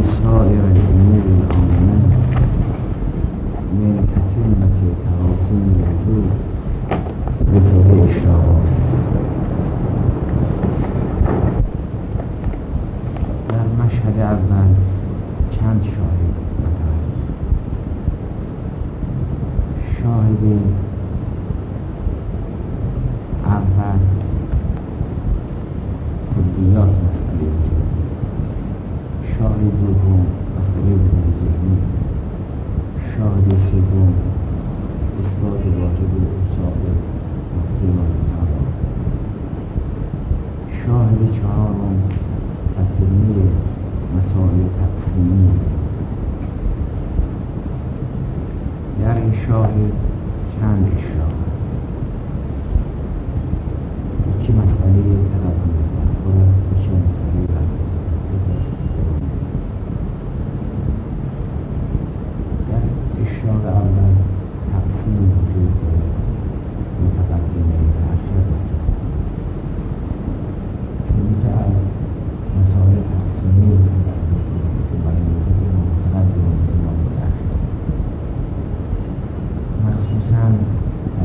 سائر الأمور العامة من تتمة تراصيم الوجود بطور إشراقات. در مشهد اول چند شاهد مطرح. شاهد اول کلیات مسئله وجود، شاهد دوم مسئله وجود ذهنی، شاهد سوم اثبات واجب الاوصاف والصفات تعالی، شاهد چهارم تتمه مسائل تقسیمی. در این شاهد چند اشراق است. یکی مسئله تقدم افکار است، یکی مسئله در اشراق اول تقسیم وجود متقدمه تأخیر است، چون که از مسائل تقسیمی مخصوصاً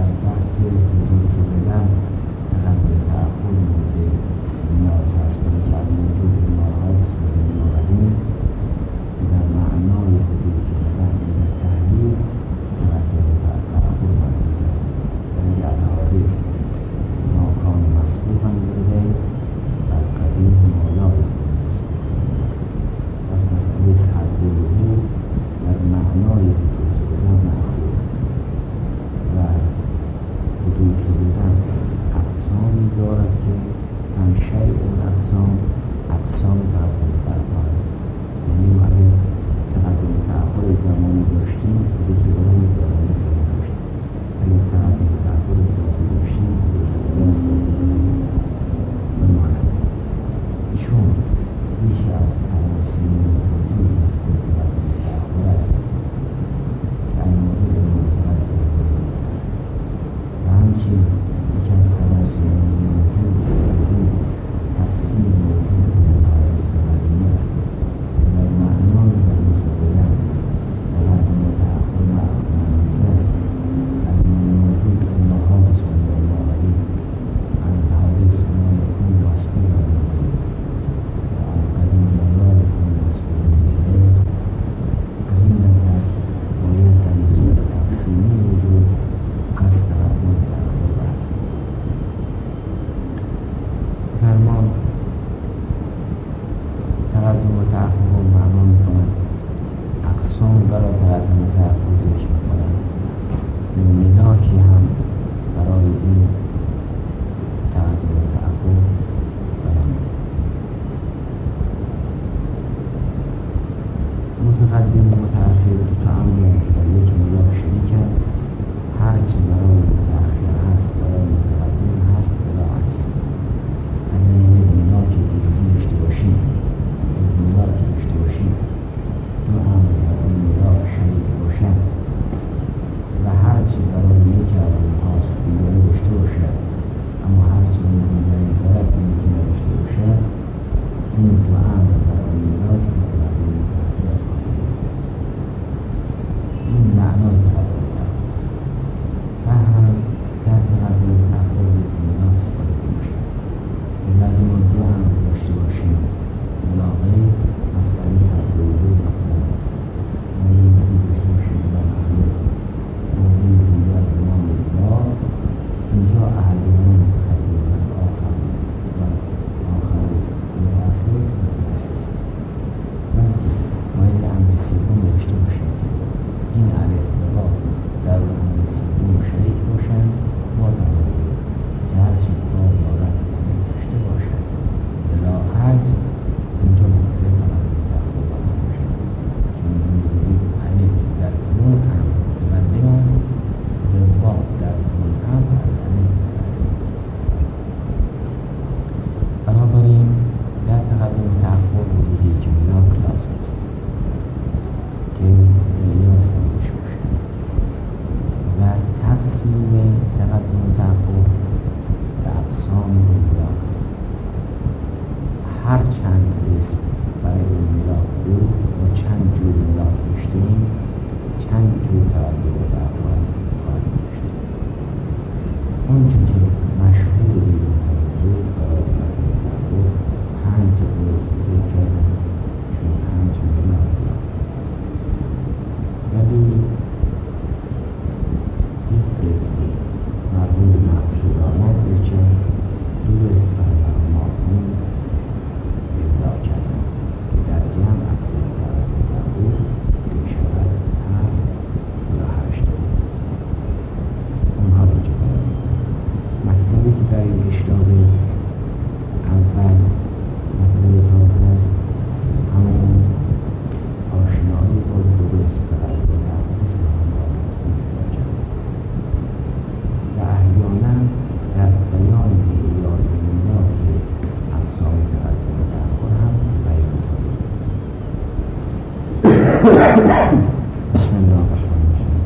بسم الله الرحمن الرحیم.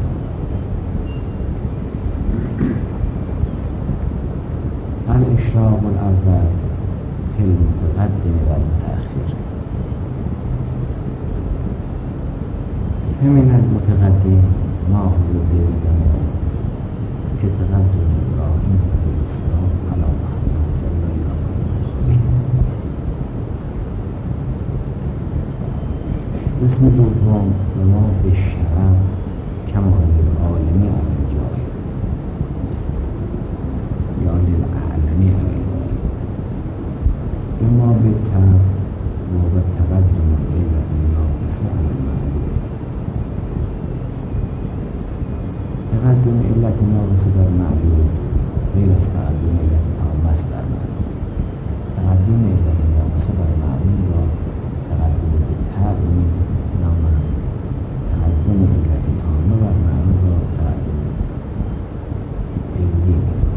الاشراق الاول فی المتقدم و المتأخر. فمن المتقدم ما هو بالزمان كتقدم ابراهیم علیه السلام علی محمد صلی الله علیه و اسم دوم و ما به شرف کمال العالمی علی جای یا للعالمی علی جای و ما به تب و به تقدم علت ناقصه علی معلوم. تقدم علت ناقصه بر معلوم غیر از تقدم علت تامه است بر معلوم. تقدم علت ناقصه بر معلوم را تقدم به تب نامند. تقدم علت تامه بر معلوم را تقدم علی.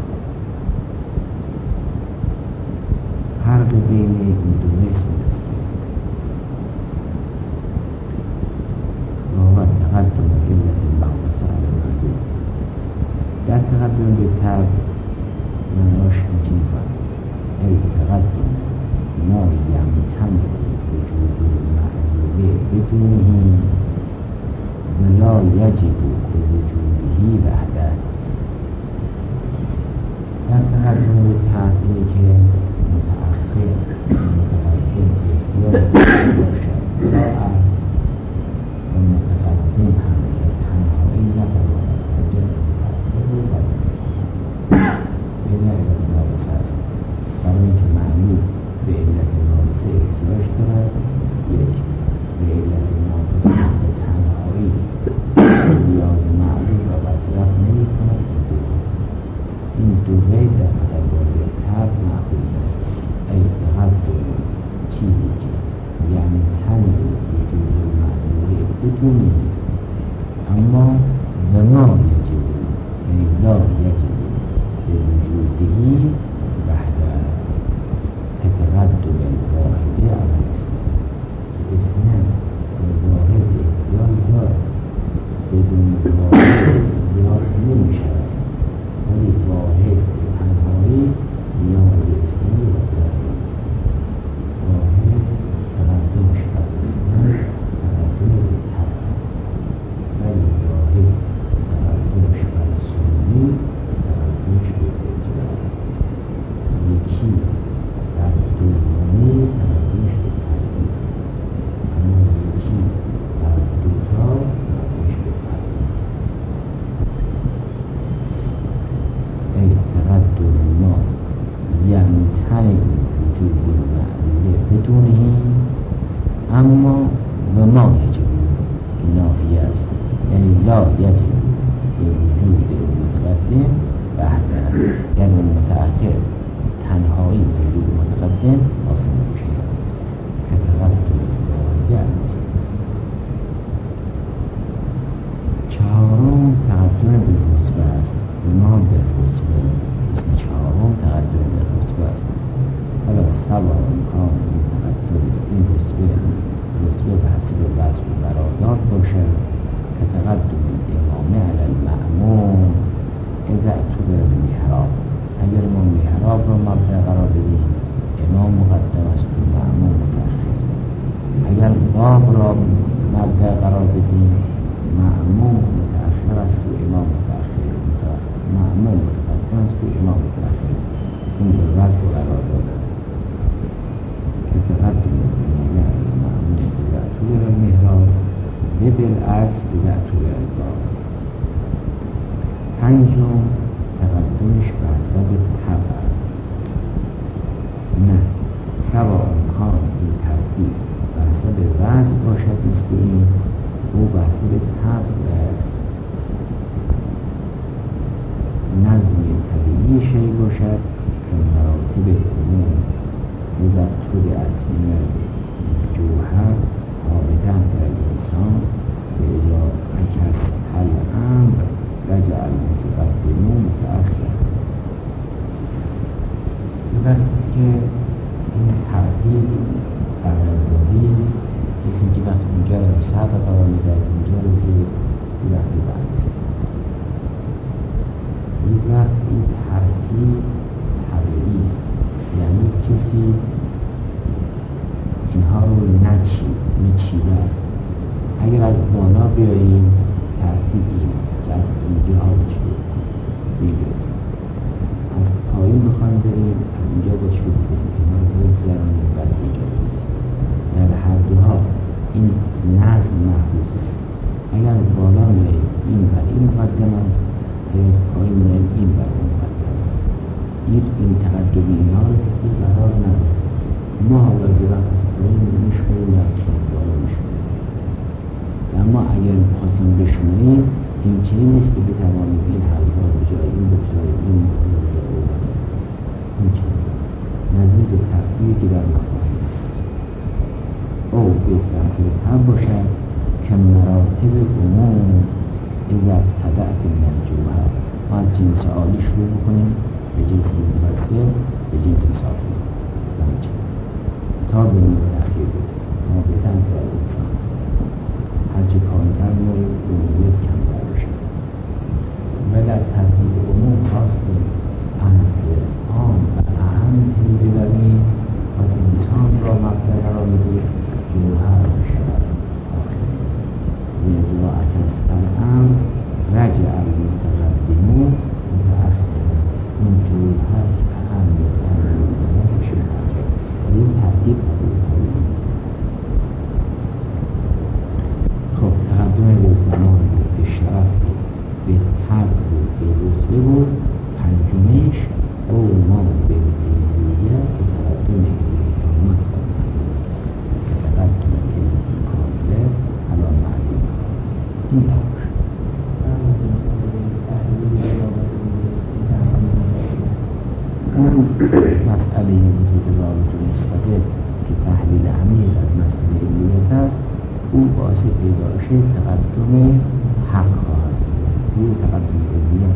فرق بین این دو اسم است و تقدم علت ناقصه علی معلوم. در تقدم به تب معناش همچین کنید ای تقدم ما یمتن وجود المعلوم بدونه ولا یجب وجوده وحده. در تقدم به تب اینه که متأخر متقدم احتیاج باشد ولا عکس و متقدم هم به تنهایی نتواند حاجت بین علت ناقصه است. برای اینکه معلوم به علت ناقصه احتیاج دارد، یک به علت ناقصه به تنهایی نیاز معلوم را برطرف نمی کند. این دو قید در تقدم به تب مأخوذ است. ای تقدم چیزی که یعنی تن وجود معلوم بدونی اما به ما یجب یعنی لا یجب به وجودی وحده كتقدم الواحده على الاسم. اسم الواحد احتیاج دارد، بدون واحد احتیاج نمی شود، ولی واحد به تنهایی نیاز اسمی و دارد. واحد تقدمش بر اسم تقدم به تب است، ولی واحد تقدمش بر سنی تقدمش به اجرا است. یکی در دومی تقدمش به ترتیب است، اما یکی در دوتا تقدمش به ترتیب است. ای تقدم ما یمتنع وجود المعلوم بدونه اما و ما یجب نافیه است، یعنی لا یجب به وجود متقدم وحده، یعنی متأخر تنهایی وجود متقدم حاصل می‌شود که تقدم واحده است. چهارم تقدم به رتبه است. ما به رتبه اسم چهارم تقدم به رتبه است. حالا سبا امکان این تقدم این رتبه به حسب وضع و قرارداد باشد که تقدم امامه علی المأموم اذا اعتبر المحراب. اگر ما محراب را مبدأ قرار بدیم امام مقدم است و مأموم متأخر. اگر باب را مبدأ قرار بدیم مأموم متأخر است و امام متأخر. مأموم متقدم است و امام متأخر. این به وضع و قرارداد است که تقدم امامه علی المأموم اذا اعتبر المحراب و بالعکس اذا اعتبر الباب. پنجم تقدمش به حسب تب است. نه سوا امکان این ترتیب به حسب وضع باشد مثل این او به حسب تب نظم طبیعی شی باشد که مراتب عموم نظر طبیعت من جوهر حاوطن در انسان به اجا اکس حل امر رجع المتقدم متأخر. وقتی که این ترتیب قراردادی است، کسی که وقتی اگر سبق قرار میدهد اینجا رو زیر رفت برست این وقت این ترتیب طبیعی است، یعنی کسی اینها رو نچیده است. اگر از بالا بیاییم ترتیب این است که از اینجا به شروع میرسیم، از پایین بخوایم بریم از اینجا به شروع کنیم که ما رو بگذرانیم بعد اینجا برسیم. در هر دوها این نظم محفوظ است. اگر از بالا میاییم این بر این مقدم است، اگر از پایین میاییم این بر اون مقدم است. این تقدمی اینها رو کسی قرار نداره. ما حالا جرم از پایین میشماریم و از بالا میشماریم، اما اگر خواستیم بشماریم این چنین نیست که بتوانیم این حرفا رو جای این بگذاریم این بگذاریم این چنین نظیر ترتیبی که در مفاهیم است او بهتر هم باشد که مراتب عموم اذا ابتدأت من الجوهر ما از جنس عالی شروع بکنیم به جنس متوسط به جنس سافل تا به نوع اخیر برسیم. ما بدن که انسان هرچی پایین‌تر می‌ریم عمومیت کمتر بشه و در ترتیب عموم خواستیم از عام و اهم پی ببریم و انسان را مبدأ قرار بدیم جوهر بشود آخر لذا اکست الامر رجع المتقدمون متأخر اون جوهر اهم بشه آخر و این ترتیب تقدم به زمان به شرف به طبع به رتبه بود. پنجمش او ما به ملیت به تقدم الیتام است که تقدم الیتی کامله الان معلوم این تماش اون مسئله وجود رابط مستقل که تحلیل عمیق از مسئله ملیت است، او باعث پیدایش تقدم حق خواهد بود. تقدم علیت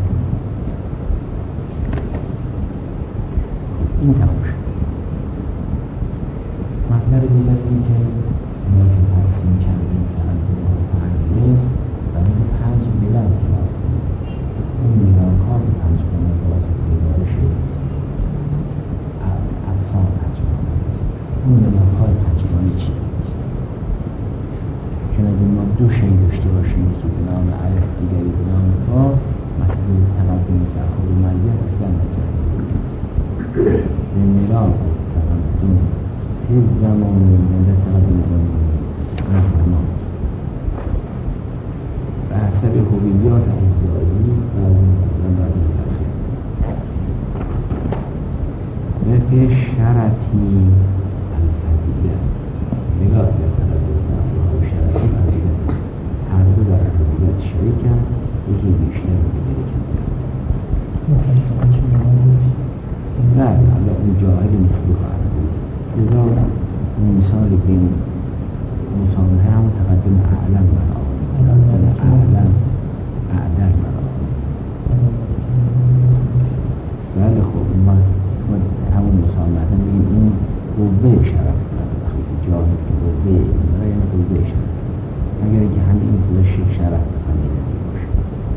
این تمام شد. مطلب دیگر این که ما که تقسیم کردیم تقدم ها 5 است برای که 5 ملل کلاف اون ملاکات 5 کنه باعث پیدایش اقسام 5 است. اون ملاکات 5 چی؟ اگه ما دو شی داشته باشیم که به نام الف دیگری به نام با مثلا تقدم تأخر ملیت اصلا نجات نیست. به ملاک تقدم تیز زمانی ملیت تقدم زمانی از زمان است. به حسب هویات اجزایی بعضی مقدم بعضی متأخر و به شرطی الفضیلت ملاک شریکم یکی بیشتر و دیگری کمتر. نه حالا اون جاهل نسبی خواهد بود. لذا مثال بین مسامحه هم تقدم اعلم برای اعدل برای بله خب ما همون مسامحه بگیم این قوه شرف داره وقتی جاهل که قوه برای این قوه شرف اگر که همه این خودش شرف فضیلتی باشه.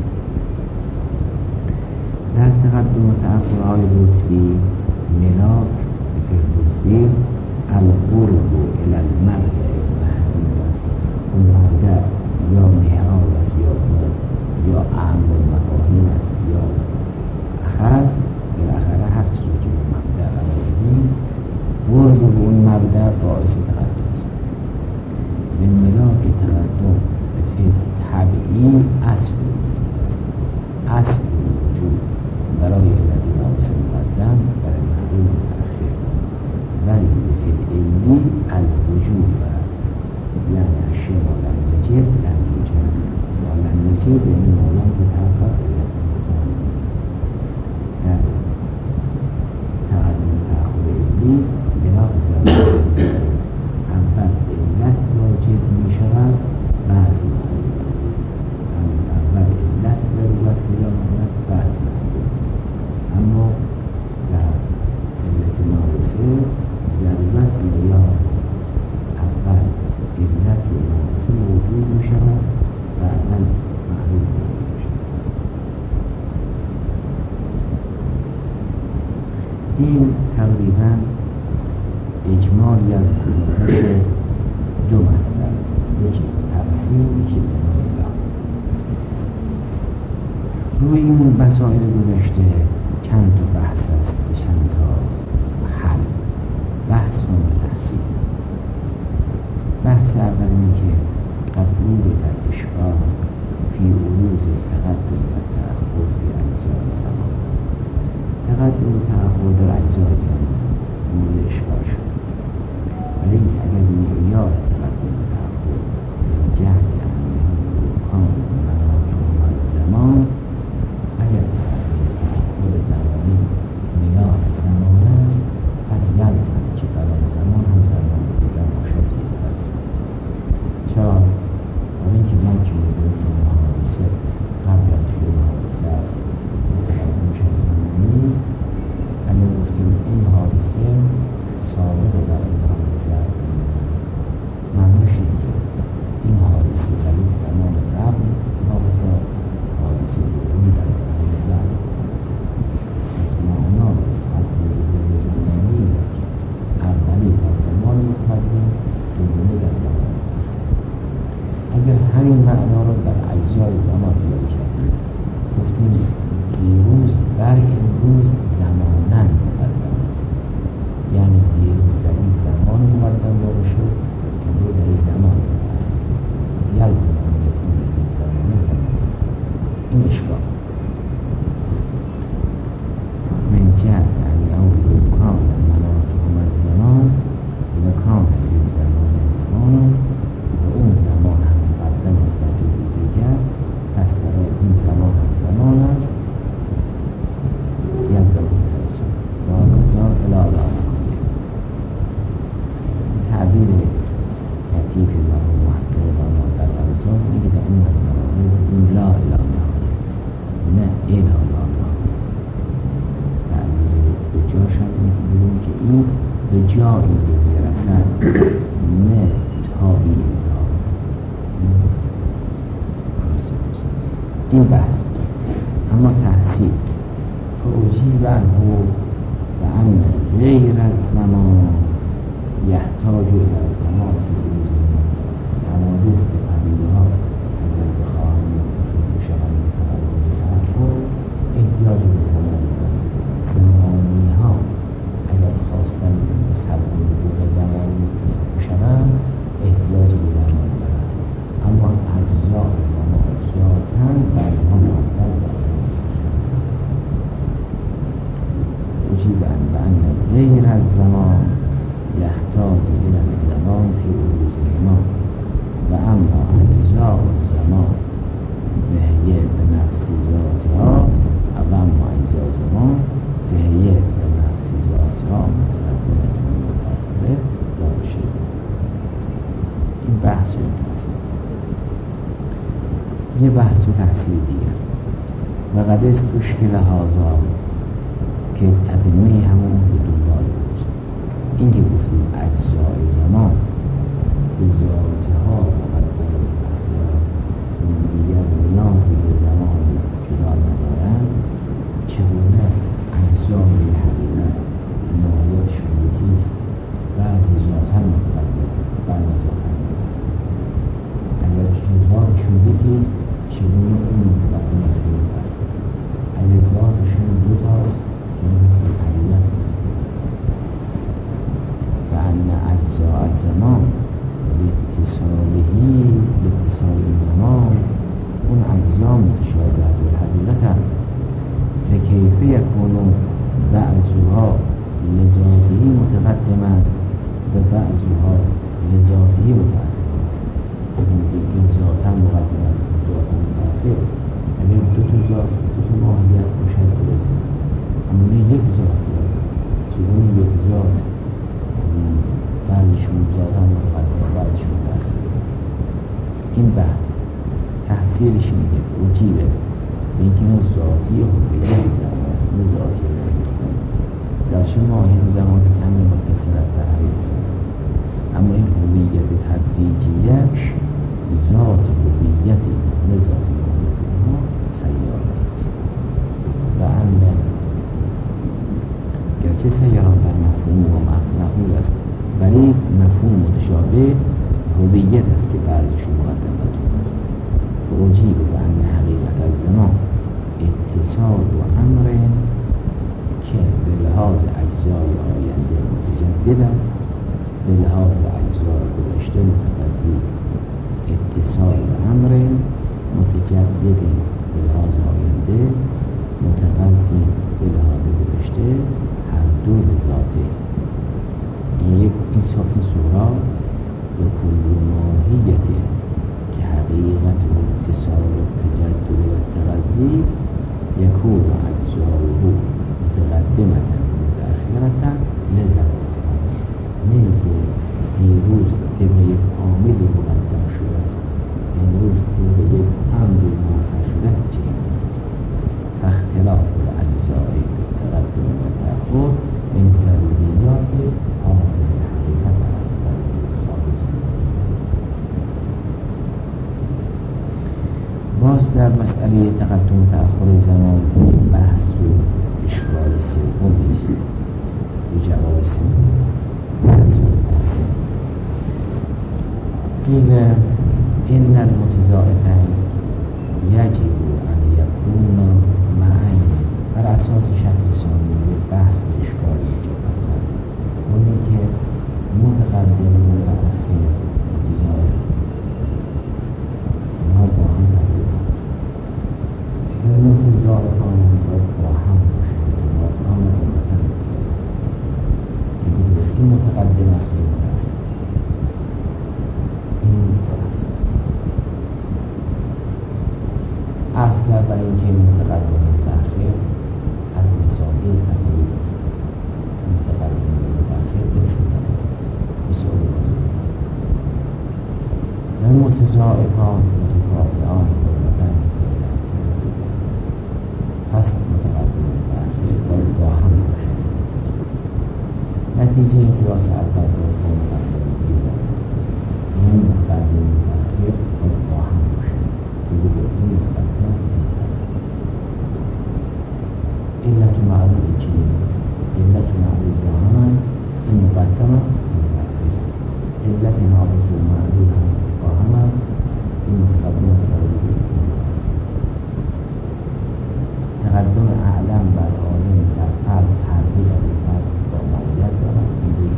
در تقدم و تأخرهای رتبی ملاک به رتبی القرب الی المرد محدود است. اون مرد یا محراب است یا اعم المفاهیم است یا اخص بالاخره هر چیزی که به مبدأ قرار بدیم قرب به اون مبدأ باعث تقدم است. به ملاک تقدم به طبعی اصل است. اصل وجود برای علت ناقص مقدم برای معلوم متأخر ولی به علمی الوجود است، یعنی اشیاء ما لم یجب لم یوجد ما لم یجب یعنی ما لم تتحقق در تقدم تأخر علمی ملاک زمان است. اول علت واجب می شود بعد اول این تقریبا اجمالی از گزارش دو مطلب، یکی تقسیم، یکی بنا. روی این مسائل گذشته چند تا بحث است و چند تا حل. بحث و تحصیل. بحث اول اینه که قد ورد در اشکال فی عروض تقدم و تأخر فی اجزای زمان. تقدم و تأخر در اجزای زمان مورد اشکال شد، ولی اینکه اگر معیار تقدم و تأخر به جهت امکان مناطق از زمان، اگر تأخر زمانی معیار زمان است، پس یلزم که برای زمان هم زمان بودن باشد یک زلزله. چرا؟ برای اینکه ما که می‌گوییم حادثه قبل از شروع حادثه است، تقدمش هم زمانی نیست. اگر گفتیم این حادثه سابق بر این حادثه است، معناش اینه که این حادثه در این زمان قبل اتفاق افتاد، حادثه دومی در زمان بعد. پس معنا تقدم زمانی است که اولی در زمان متقدم، دومی در زمان. اگر همین معنا رو در اجزای زمان پیاده کردیم، گفتیم دیروز بر امروز زماناً مقدم است، یعنی دیروز در این زمان مقدم واقع شد، امروز در این زمان یلزم ان یکون این زمان زمان. این اشکال من جهت انه لو کان مناطق الزمان لکان للزمان زمان، و اون زمان هم مقدم است در جزء دیگر، پس برای اون زمان هم زمان است، یلزم تسلسل و هکذا الی لا نهایه. تعبیر لطیفی و محقق دانا در اساس اینه که در این مجموعه بگیم لا الی نهایه، نه الی لا نهایه. تعبیر به جاش هم بگیم که این به جایی میرسد، نه تا بی انتها. این بحث. اما تحصیل فاجیب عنه و ان غیر الزمان یحتاج الى الزمان فی عروض حوادث به پدیده ها اگر بخواهند متصل بشوند به تقدم و تأخر احتیاج به زمان دارند. زمانی ها اگر خواستند به سبب وجود زمان متصل بشوند احتیاج به زمان دارند، اما اجزاء زمان ذاتاً بر ما مقدم دارند. وجیب ان غیر الزمان یحتاج الى الزمان فی عروض زمان و اما اجزاء الزمان وهی به نفس ذاتها و اما اجزاء زمان وهی به نفس ذاتها متقدمه و متأخره لا شیء. این بحث و تحصیل. یه بحث و تحصیل دیگر و قد استشکل هذا که تدمه همون به دنبال بود. این که گفتیم اجزای زمان به ذاتها مقدم و اون دیگر نیازی به زمان جدا ندارن، چگونه اجزای حقیقت نهایتشون یکیست، بعضی ذاتاً متقدم بعضی ذاتاً متأخر. اگر جزاتشون یکیست چگونه اون متقدم از این متأخر، اگر ذاتشون دوتاست که مثل حقیقت نیست. و ان اجزاء الزمان لاتصال زمان، اون اجزا متشابه الحقیقت هم فکیف یکون بعضها لذاته متقدما و بعضها لذاته متأخر. این ذاتا مقدم است، ذاتا متأخر. اگر دو تا ماهیت باشد درست است، اما نه یک ذات دارد. چون یک ذات بعضشون ذاتا متقدم بعضشون متأخر. این بحث تحصیلش اینه که وجیبه به اینکه این ذاتی حقیقت زمان است، نه ذاتی حقیقت زمان. گرچه ماهیت زمان کمی متصل است در حقیقت است، اما این هویت تدریجیش ذات هویتی نه ذات هویت ما سیاره است. و ان گرچه متجدد است به لحاظ اجزای گذشته متقضی اتصال امر متجدد به لحاظ آینده متقضی به لحاظ گذشته هر دو به ذاته. این سورا به کل ماهیته که حقیقت و اتصال و تجدد و تقضی یکون اجزاؤه متقدمتا متأخرتا لذت نمیگه دیروز طبق یک عاملی مقدم شده است، امروز طبق یک امری مؤخر شده چه است. فاختلاف الاجزاء تقدم و تأخر من ضروریات حاصل حقیقت است خارج. باز در مسئله تقدم و تأخر زمان بحث و اشکال سومی است به جواب سوم قیل ان المتضاعفین یجب ان یکون معین. بر اساس شکل ثانیه بحث به اشکال اجابت است. اونی که متقدم و متأخر متضاعف ما با هم تقدیم و متضاعفان باید با هم باشند و کام امتن که این متقدم است به متأخر. اصلا برای اینکه متقدم و متأخر از مسائل فضایی است. متقدم و متأخر دلشون است مسائل فضایی و متضاعفان متکافئان حرمتن پس متقدم و متأخر باید با هم باشند. نتیجه قیاس اول با مقدم میزد این متقدم و متأخر باید با هم باشند که بگردیم متقدم است. علت معروف چیه؟ علت معروف با همان این مقدم است علت ناقص و معروف هم با همان این متقدم است. تقدم اعلم بر عالم در فرض حرفی در فرض با معیت دارد. این دوی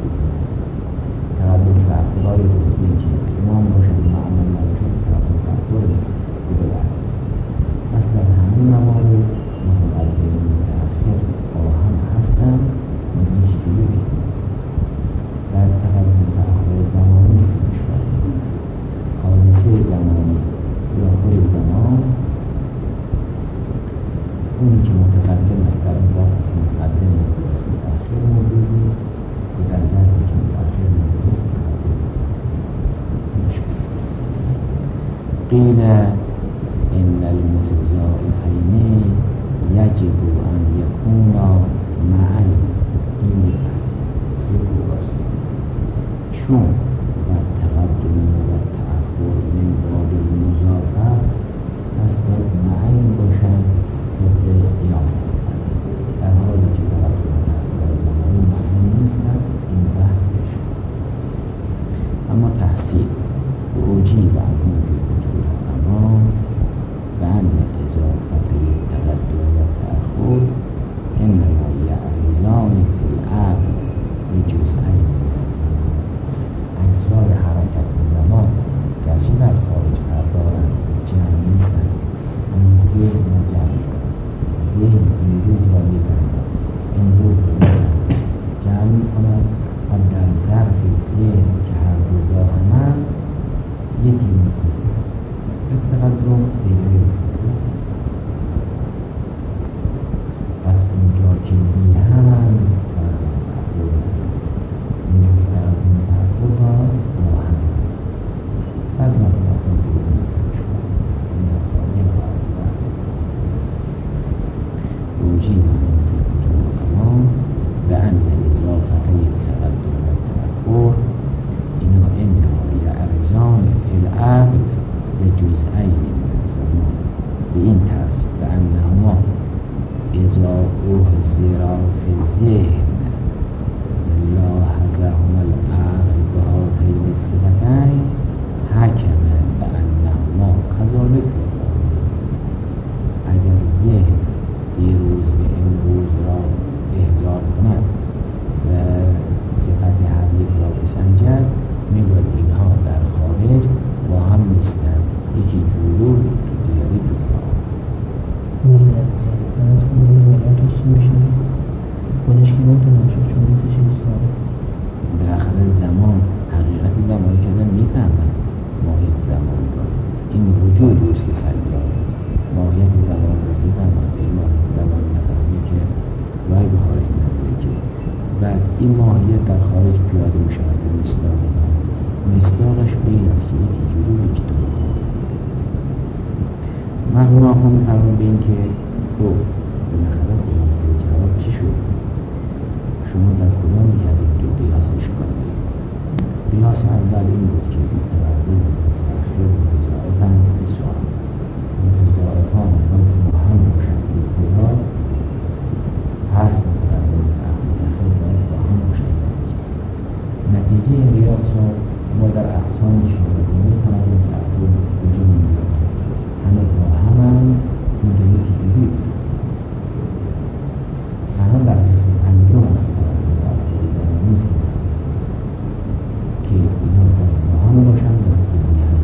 تقدم فاقرای حضوری که امام باشد معمول نباشد تقدم فاقر بوده است. اصلا همین موارد متقدم و متأخر با هم هستند و هیچ جوری در تقدم و تأخر زمانی است که اشکال حادثه زمانی یا خود زمان اونی که متقدم است در ظرف متقدم موجود است متأخر موجود نیست و در ظرفی که متأخر موجود است متقدم قیل ان المتضاعفین یجب ان یکونا معا. این است چون و تقدم و تأخر من باب المضاف است پس باید معین باشند طبق قیاس در حالی که تقدم و تأخر زمانی معین نیستند. این بحث بشه اما تحصیل و اوجی و عنه فی کتب الحکما و ان اضافت تقدم و تأخر انما یعرضان فی العقل بجزئین من الزمان. اجزای حرکت زمان گرچه در خارج قرار دارند جمع نیستند اما ذهن را جمع می‌کند. ذهن این روح را می‌برد این روح را جمع می‌کند و در ظرف ذهن که هر دو را همند یکی می‌پذیرد. تقدم دیگری می‌پذیرد. پس اونجا که می‌همند تقدم تأخر اونجا که تقدم تأخر را با هم بعد مطلقا دیگری وجيب في كتب الحكام بأن إضافة التقدم والتأخر إنما يعرضان في العقل لجزئين من الزمان سپس ناخن فرمود به این که خب بالاخره خلاصه جواب چی شد؟ شما در کدام یکی از این دو قیاس اشکال دارید؟ قیاس اول این بود که متقدم متأخر متضاعفاً به سؤال متضاعفان با هم باشند کلا پس متقدم متأخر باید با هم باشند. نتیجه این قیاس را ما در اقسام چهارگانه تمام تعبیر کجا می‌بینیم؟ همه با همن مدل یکی دیگه تنها در قسم پنجم است که تعبیر زمانی است که اینا با هم باشند و زمانی هم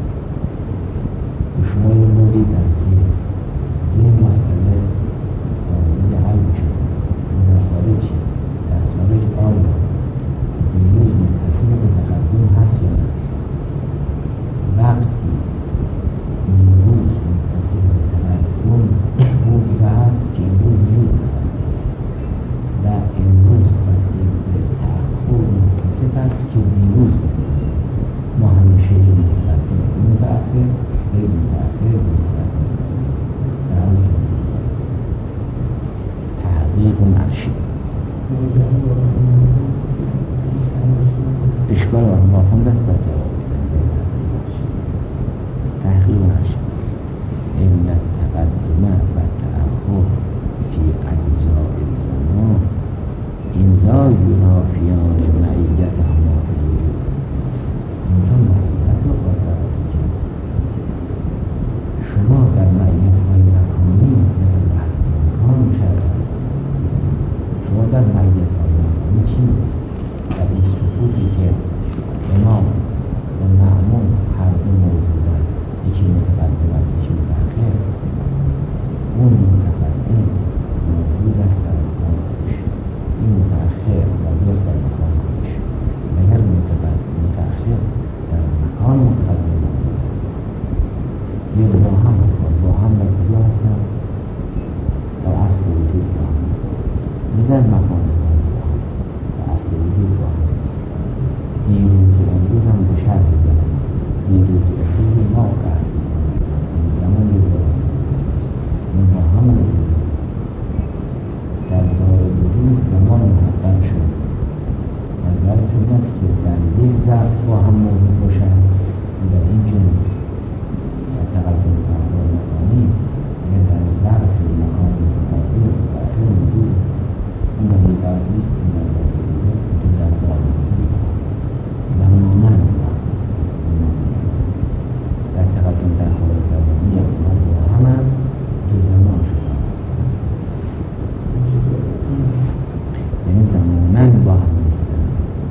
و شما این موردی در زیر مسئله آموزی حل میشه در خارج آیا دیروز متصل به تقدم هست یا نه؟ وقتی دیروز متصل به تقدم موجب هست که امروز وجود دارد و امروز وقتی به تأخر متصل هست که دیروز ما همیشه این متقدم متأخر غیر متأخر متقدم در حال تحقیق مرشی اشکال و مفهوم دست بر جواب تحقیق مرشی علت تقدم و تأخر فی اجزاء الزمان این لا ینافیان معیت هما فی الوجود. اینجا معیت رو قادر است که شما در معیت های مکانی در وقت مکان مشرف است. شما در معیت های مکانی چی می‌کنید؟ در این سقوطی که امام و مأمون هر دو موجودن، یکی متقدم است یکی متأخر، اون متقدم موجود است در مکان خودش، این متأخر موجود است در مکان خودش. مگر متأخر در مکان متقدم موجود است یا با هم هستند؟ با هم در کجا هستند؟ در اصل وجود با هم، نه در مکان با هم، در اصل وجود با هم. دیروز و امروز هم به شرح زمان دیروز و امروز ما قرد این زمان یه دارم این با هم وجود در دار وجود زمان محقق شد. نظرتون این است که در یک ظرف با هم موجود باشند در این جنب در تقدم تأخر مکانی یا در ظرف مکان متقدم و متأخر موجود این در یک ظرف نیست این در ظرف وجود در دار وجود زمانن در تقدم تأخر زمانی اونها با هم دو زمان شدن، یعنی زمانن با هم نیستن.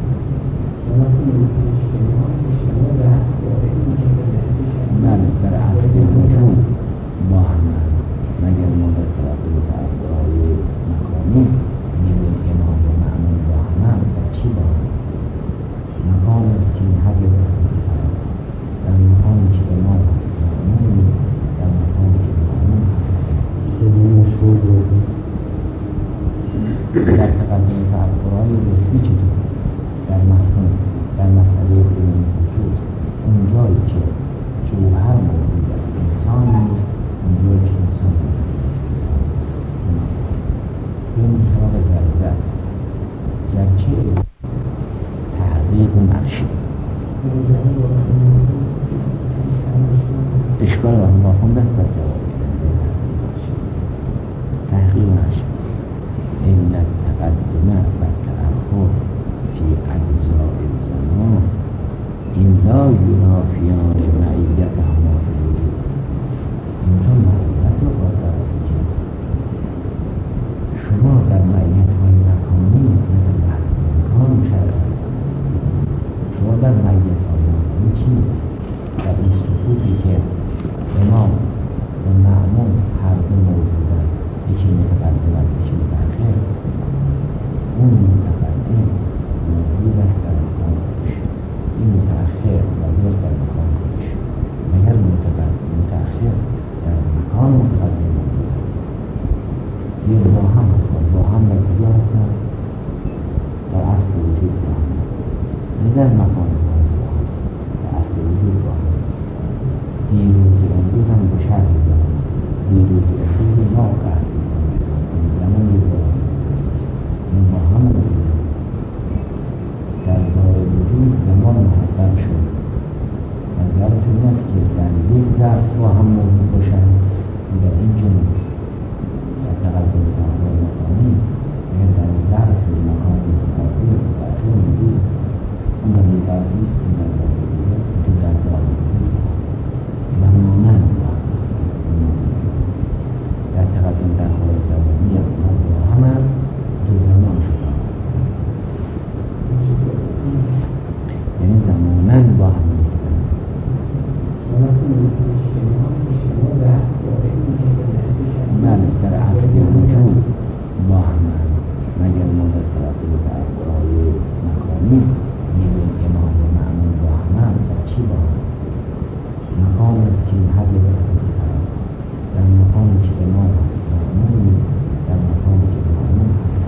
بله در اصل وجود با هم مگر ما در تقدم تأخرهای مکانی میگیم امام و مأمون با هم در چی با هم؟ مکان است که هر یک است در مکانی که امام هست مأمون نیست، در مکانی که مأمون هست در تقدم تأخرهای رسمی چطور؟ در مفهوم در مسئله علم خصوص اونجایی که جوهر موجود است انسان نیست، اونجایی که انسان موجود است به مطابق ضرورت گرچه تحقیق مرشی اشکال و مفهوم دست بر جواب تحقیق مرشی علت تقدم و تأخر فی اجزاء الزمان این لا ینافیان معیت هما فی الوجود. اینجا معیت رو قادر است که شما در معیت های مکانی یا در وقت مکان مشرف است. شما در معیت های مکانی چی؟ در این سقوطی که امام و ظرف با هم موجود باشن در این جنوب در تقدم تحول مکانی اگر در ظرف مکان متقابل متأخر موجود اون در این ظرفیست این در ظرف دیگه وجود در داخل زمانن در تقدم در خواهد زمانی اونها با همه دو زمان شدن یعنی زمانن با هم نیستن بله در اصل وجود با هم مگر ما در تقدم در خواهد مکانی میبین امام و معمول با هم در چی با هم مقام است که حد برخصی فرد در مقامی که امام هست معمول نیست در مقامی که معمول هست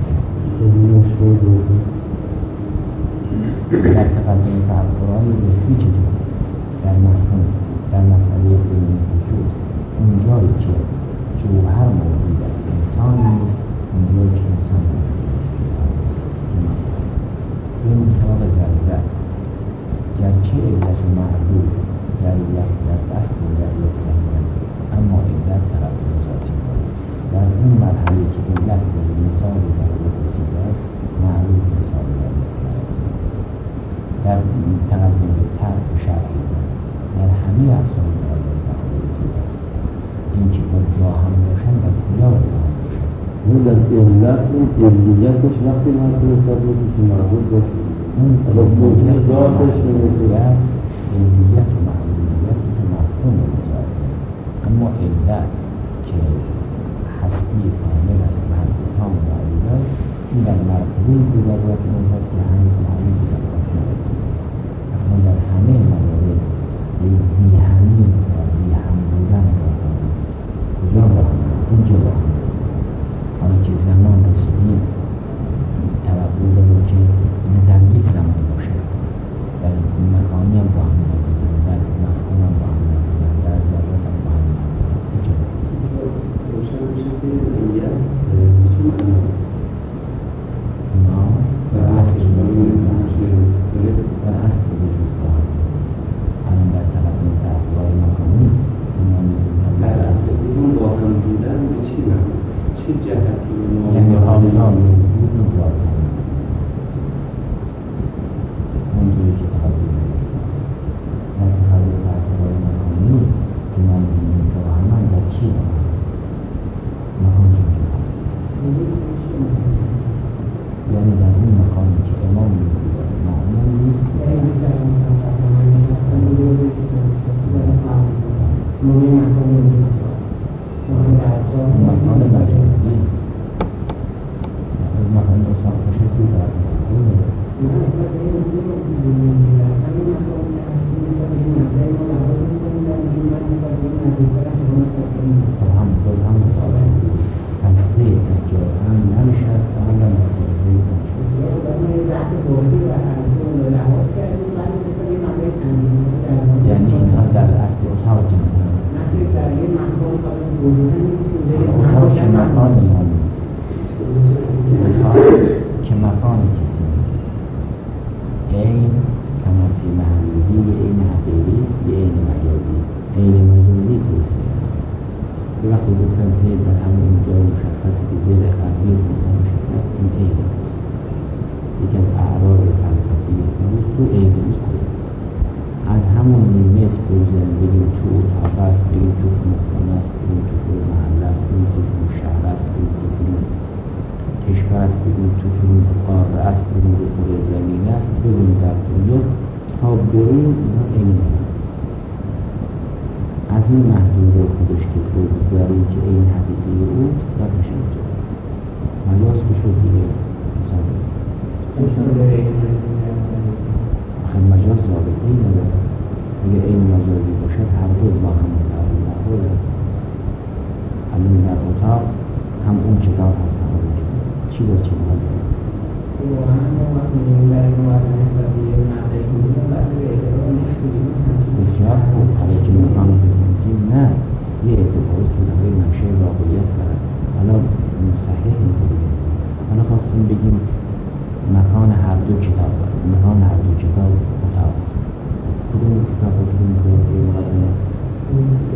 در تقدم تعبرهای رسمی چطور در مفهوم در مسئله علم وجود اونجایی که جوهر موجود از انسان نیست اونجایی که انسان موجود از جوهر نیست به مطابق ضرورت گرچه علت معلول ضرورت در دست ضرورت صحیح اما علت تقدم ذاتی در اون مرحله که علت به مثال ضرورت رسیده است معلول مثال ضرورت در تقدم ترک و شرعی در همه اقسام تقدم تقدم است این که با هم باشن در کجا با هم باشن اون در علت اون علیتش وقتی مرحله حساب میشه که معلول باشه اون موجود ذاتش نمیشه علیت و معلولیت که مفهوم مجرده اما علت که هستی کامل است مرد تام معلول است این در مرتبه ضرورت موجود که همین معلول ضرورت نرسید اصلا در همه موارد بی همین و بی هم بودن کجا با هم اینجا با هم است حالا که زمان رسیدیم توقع داریم که این در یک زمان باشه در مکانی هم با هم نبودن در مفهوم هم با هم نبودن در ضرورت هم با هم نبودن اینجا روشن میشه که نیت چی معنی است؟ ما در اصل وجود در اصل وجود با هم الان در تقدم تحقیقای مکانی در اصل وجود با هم بودن به چی معنی؟ چه جهتی یعنی حالا وجود و باطن اونجوری که تقدم در تقدم تحقیقای مکانی که ما می‌بینیم با هم در چی با هم مکان شده یعنی در اون مکانی که امام موجود است معمول نیست مکان مجازی است مکان رو ساخته شده در هم باز هم مطالعه از زید در جای هم ننشست حالا مجازی یعنی اینها در اصل اتاق جمعه اتاق که مکان ما نیست که مکان کسی نیست این کما فی محلیه این حقیقی است یه این مجازی این مجازی توسیه به وقتی گفتن زید در همون جای مشخصی که زید قلبی رو مشخص است این این است یکی از اعراض فلسفی روز تو این است از همون نیمه بگذاریم بگیم تو اتاق است بگیم تو خونه است بگیم تو محل است بگیم تو شهر است بگیم تو کشور است بگیم تو قاره است بگیم تو کره زمین است بگیم در دنیا تا بریم اینا این است از این محدود خودش که بگذاریم که این حقیقی اوست در میشن جا مجاز که شد دیگه حساب آخه مجاز ضابطه ای نداره اگر این مجازی باشد هر دو با هم مقبول است الان در اتاق هم اون کتاب هست هم اون کتاب چی با چی باید بسیار خوب حالا که میخوام بسنجیم نه یه اعتباری که برای نقشه واقعیت دارد حالا صحیح میکنیم حالا خواستیم بگیم مکان هر دو کتاب مکان هر دو کتاب اتاق است کدوم کتاب و کدوم کتاب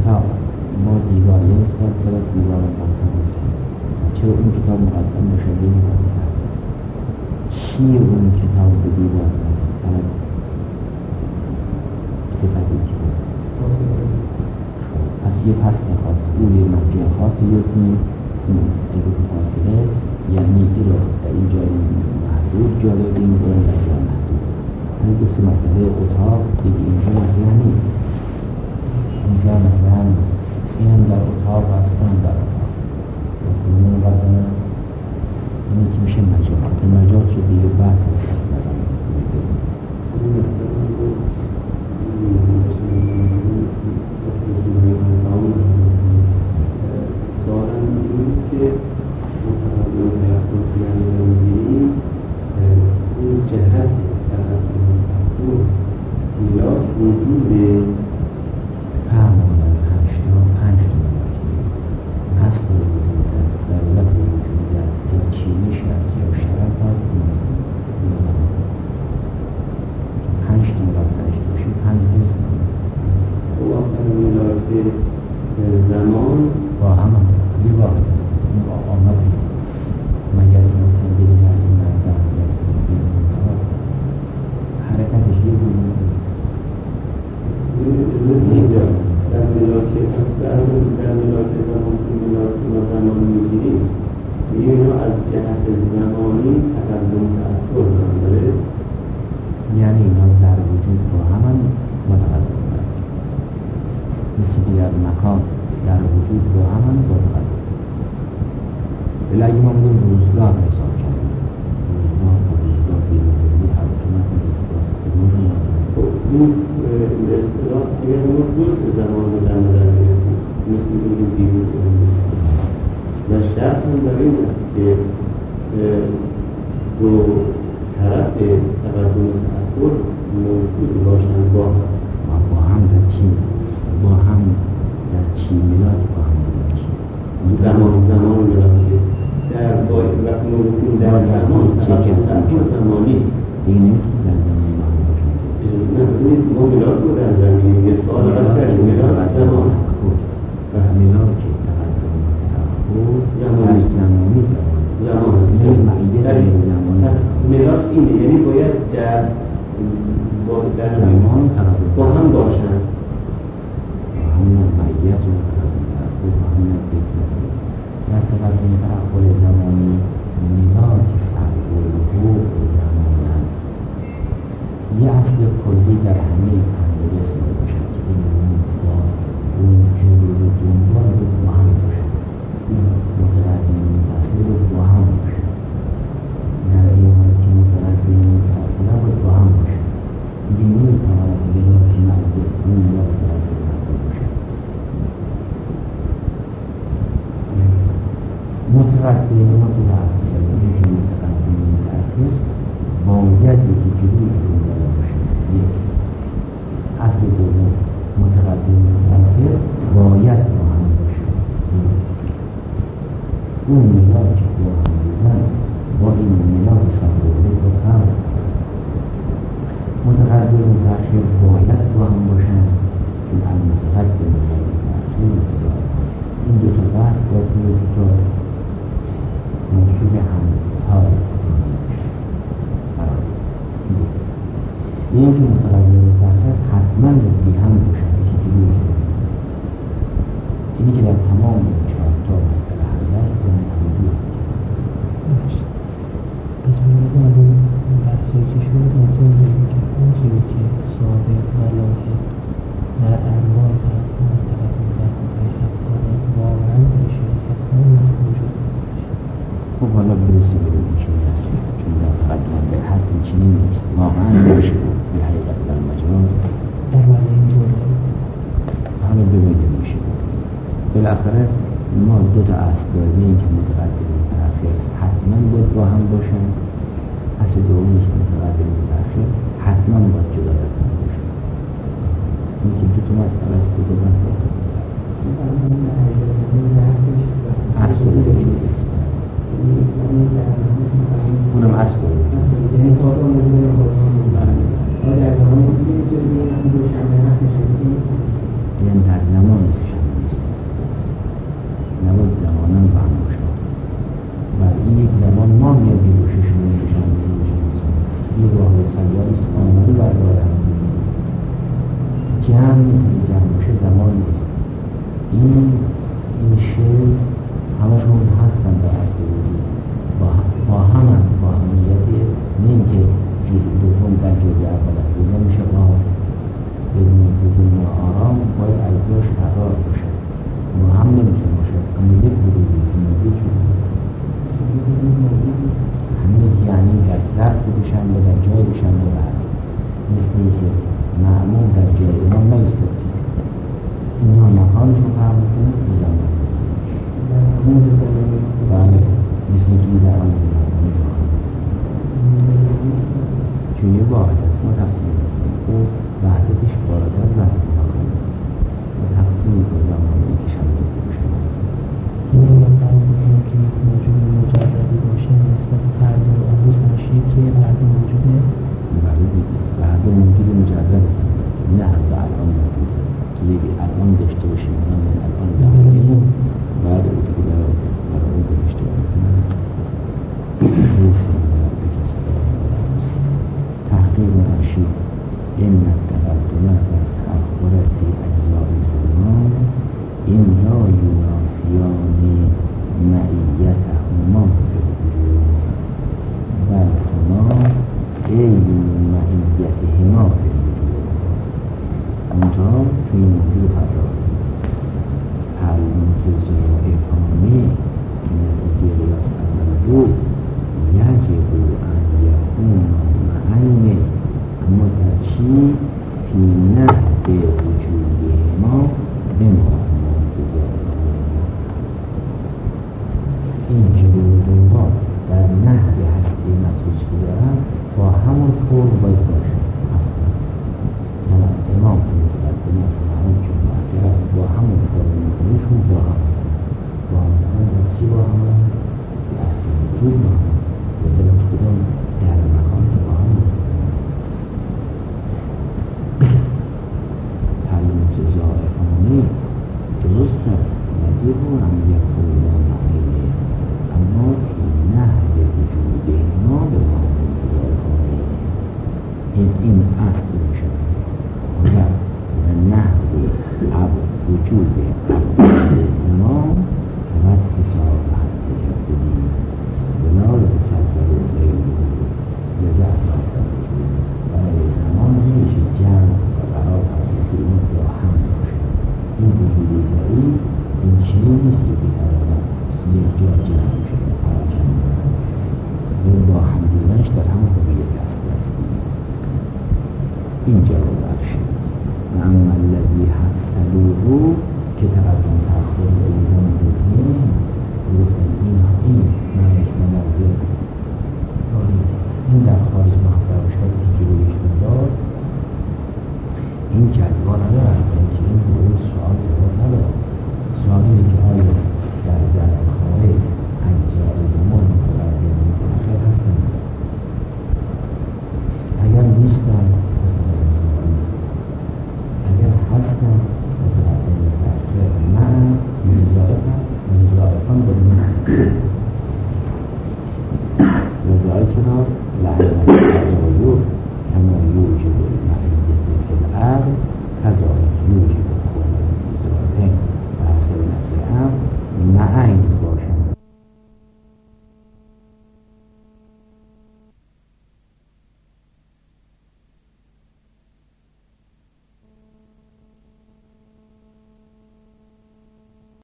اتاق با دیوار یه نسبت دارد، دیوار مقدم نسبت. چرا اون کتاب مقدم باشد یه دیوار کرد؟ چیه اون کتاب به دیوار نزدیکتر از صفتی که پس یه پست خاص، اون یه مرجع خاصی یکنیم اگه فاصله، یعنی این رو در این جای محدود جا دادیم و در جای محدود. این دوست مسئله اتاق دیگه اینجا مطرح نیست، اینجا مطرح نیست، این هم در اتاق و از اون در اتاق از اون مقدم اینه که میشه مجاز. مجاز شد دیگه بحث هست سوالم این که متقابل تحقیق می‌گیریم این جهت تحقیق میلاد وجود فرمودن 85 هست و وجود است، ضرورت وجود است، یا چینش است یا شرط است. این زمان 5 تا 5 تاشی 5 هست و آخر میلاد زمان با هم یه واحد است. این آمد مگر این تنبیل مردم مردم حرکتش یه بود در میلاد زمان که میلاد ما زمان میگیریم اینا از جهت زمانی تقدم تأثیر داره، یعنی اینا در وجود با هم متقدم دارد، مثل که در مکان در وجود با هم متقدم. ولی اگه ما بودیم روزگار حساب کردیم، روزگار با روزگار بیرونی حرکت روزگار این به اصطلاح اگر ما دوست زمان رو در نظر بگیریم مثل اینکه بیرون و شرط هم در این است که دو طرف تقدم و تأخر موجود باشند با هم در چی میلاد با هم زمان میلاد که در وقتی موجود در زمان تقدم زمانی است دیگه نمیتونه در زمان با هم باشند. ما میلاد رو در زمین یه سوال کردیم میلاد زمان و میلاد که تقدم و تأخر در زمانی زمان این معیده در زمانی میلاد اینه، یعنی باید در زمان با هم باشند، با هم معیت و تقدم و تأخر با هم در تقدم و تأخر زمانی میلاد که سرگرده زمان است. یه اصل کلی در همه پنجه اسم باشد که این با اون جلو و دنبال رو با هم باشد، این متقدم و متأخر رو با هم باشد، در این حال که متقدم و متأخر رو با هم باشد. دیگه نمیتواند میلاد که معیده اون میلاد متقدم و متأخر باشد. متقدم و متأخر این که متقدم و متأخر باید یکی جلوی دنبال باشد. یک اصل دوم متقدم و متأخر باید با هم باشد. اون میلاد که با هم بودن با این میلاد سرگرده با هم متقدم و متأخر باید با هم باشند، چون هم متقدم و متأخر این دو تا بحث باید دو تا موضوع هم تای این که متقدم و متأخر حتما بی هم باشند که جلوی اینی که در تمام چهار تا مسئله حل است به متوجه پس می‌گم این بحثایی که شد موضوع می‌گیم که اون چیزی که سابق و لاحق در انواع تقدم و تأخر واقعا در شرکت ها نیست وجود هستش. خب حالا برسی بریم چیزی هست، چون در تقدم به حد چیزی نیست واقعا نمیشه به حقیقت در مجاز در معنی این جمله حالا ببینیم میشه. بالاخره ما دو تا اصل داریم که متقدم و متأخر حتما باید با هم باشن، اصل دومیش متقدم و متأخر حتما باید جدا باشن. این که دو تا مسئله است، دو تا مسئله اصل دومی است، اونم اصل دومی یعنی در زمان نیستشن این شعر همشون هستن در اصل وجود با همیت، نه اینکه جزء دوم در جزء اول است. نمیشه با بدون وجود آرام باید از جاش فرار باشه، ما هم نمیتونه باشه، اما یک وجود موجود شده هنوز، یعنی در ظرف بشنبه، در جای بشنبه بعد مثل اینکه معمول در جای امام نیستد، اینها مکانشون فرق میکنه به زمان. بله، مثل اینکه در آن چون یه واحد است، ما تقسیم میکنیم او وحدتش وارد از وحدت مکان و تقسیم میکنیم زمانی که شنبه بشنبه. این مطمئن میکنم که یک موجود مجردی باشه نسبت فرد و امروز باشی که فرد موجوده. بله دیگه، فرد موجود مجرد هستن، نه هر دو الان موجوده که یک الان داشته باشیم نام الان زمانی بعد او دیگه برای اون داشته باشیم تحقیق رشید این تقدم و تأخر فی اجزاء زمان این لا ینافیان معیتهما بل هما عین معیتهما فی الوجود. منتها توی این نکته فرار هر منتظر افهامی که نتیجه قیاس اول بود یجب ان یکون معین، اما در چی؟ فی نحو وجودهما بما منتظر. این جلودها در نحو هستی مخصوص که دارن با همون طور باید باشه اصلا، یعنی امام که متقدم است همون که مؤخر است با همون طور میکنیشون با هم با هم در چی با هم اصلی وجود با هم و در کدام در مکان که با هم است. هر متضاعفانی درست است، یجب ان یکون